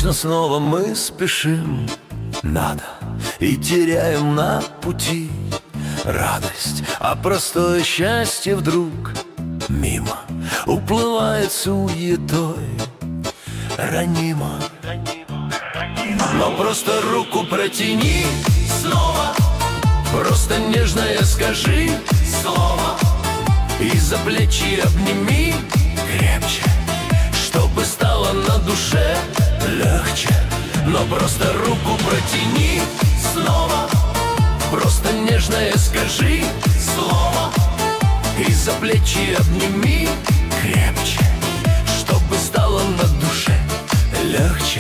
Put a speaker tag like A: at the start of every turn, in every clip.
A: Вечно снова мы спешим, надо, и теряем на пути радость, а простое счастье вдруг мимо уплывает суетой, ранимо. Но просто руку протяни снова, просто нежное скажи слово, и за плечи обними крепче, чтобы стало на душе легче. Но просто руку протяни снова, просто нежное скажи слово, и за плечи обними крепче, чтобы стало на душе легче.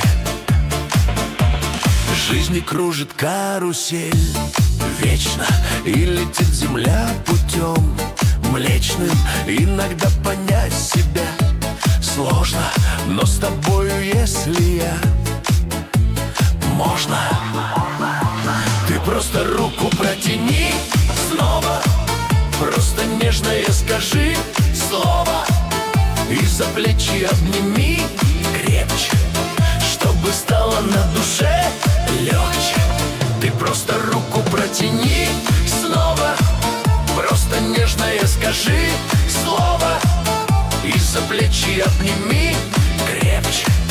A: Жизнь кружит карусель вечно, и летит земля путем млечным. Иногда понять себя сложно, но с тобою, если я, можно. Ты просто руку протяни снова, просто нежное скажи слово, и за плечи обними крепче, чтобы стало на душе легче. Ты просто руку протяни снова, просто нежное скажи слово, и за плечи обними крепче,